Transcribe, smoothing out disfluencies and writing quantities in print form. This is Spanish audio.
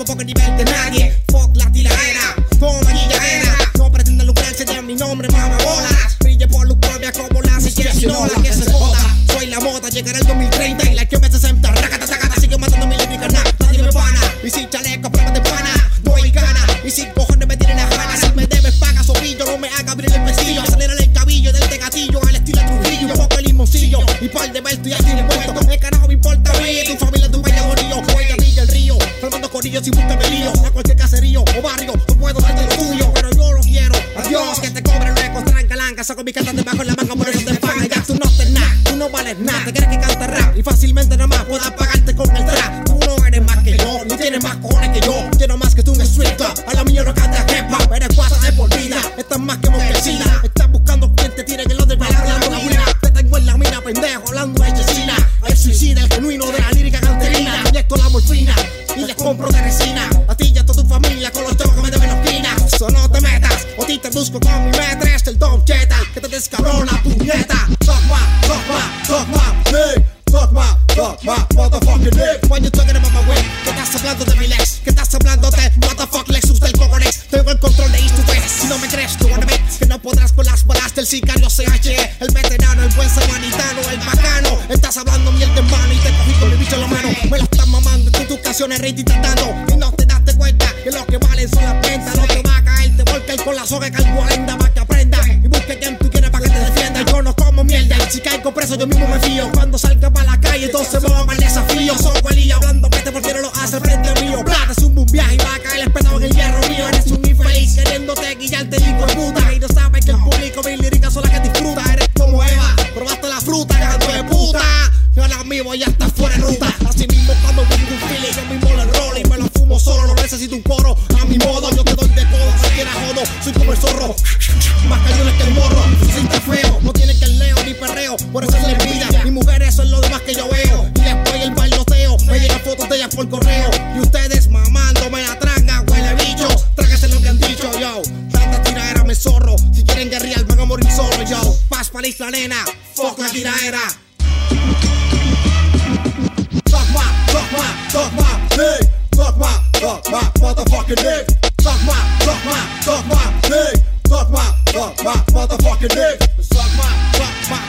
me pongo a nivel de nadie. Fuck la tiradera, toma guilladera. No pretenden lucrarse de mi nombre, mama bolas. Brille por luz propia como la asesinola. Que se joda, soy la moda, llegará el 2030 y la que me 60. Racata, tacata, sigue matando mi lírica, nadie me pana. Y sin chaleco, pruebas de pana, no hay gana. Y sin cojones me tienen a gana. Si me debes, paga sobillo, no me haga abrir el pestillo. Acelera el cabillo del gatillo al estilo Trujillo. Un poco el limoncillo y par de vuelto y así de vuelto. El carajo me importa a mí, tu familia, tu vaya morillo. Voy a el río, formando corillos sin buscarme lío. A cualquier caserío o barrio, no puedo darte lo tuyo, pero yo lo quiero. Adiós, que te cobre luego, trancalanca. Saco mi carta debajo en la manga, por eso te paga. Ya tú no te nada, tú no vales nada. Te crees que canta rap y fácilmente nada más puedo pagarte con el trap. Tú no eres más que yo, ni tienes más cojones que yo. Quiero más que tú un street club. A la mía no canta hip-hop, eres cuasa de por vida. Estás más que morquecina. Estás buscando quien te tire en el otro para hablando la buena. Te tengo en la mina, pendejo, hablando de chesina. El suicida, el genuino de la lírica canterina. Inyecto la morfina y les compro de resina. A ti y a toda tu familia con los chavos que me deben la esquina. Eso no te metas, o ti te busco con mi metres del Don Jetta. Que te descabrona, puñeta. Talk my motherfucking dick. When you talking about my way, que estás hablando de mi lex, que estás hablando de motherfuck Lexus del Coconex. Tengo el control de East to West. Si no me crees, tú wanna bet que no podrás con las balas del sicario CHE. El veterano, el buen samaritano, el bacano. Estás hablando mierda en mano y te cogí con mi bicho en la mano. Me lo estás mamando en tus canciones tratando y no te daste cuenta que lo que valen son las ventas. No te va a caer, te volca ir con la soga que al 40 para que aprenda y busque quien tú quieres para que te defienda. Yo no como mierda y si caigo preso yo mismo me fío. Cuando salga para la calle entonces me va para el desafío. Soy Welly hablando peste porque no lo hace el frente mío. Plata es un boom viaje y va a caer espetado en el hierro mío. Eres un infeliz queriéndote guillarte hijo de puta. Y no sabes que el público mis líricas son las que disfruta. Eres como Eva, probaste la fruta, gato de puta. Yo ahora mismo ya está fuera de ruta. Así mismo cuando busco un fili yo mismo le rolo y me lo fumo solo. No necesito un coro a mi modo. Yo te doy de codo, cualquiera jodo. Soy como el zorro, más cañones que el morro. Si está feo, no tiene que el leo ni perreo. Por eso es la envidia. Mi mujer eso es lo demás que yo veo. Y después el bailoteo, me llegan fotos de ellas por correo. Y ustedes mamándome la tranga, huele bichos. Tráguese lo que han dicho, yo. Tanta tiradera me zorro. Si quieren guerrear van a morir solo, yo. Paz para la isla nena, fuck la tiradera. Talk my dick. Talk my motherfucking dick. Talk my dick. Talk my motherfucking dick. Suck my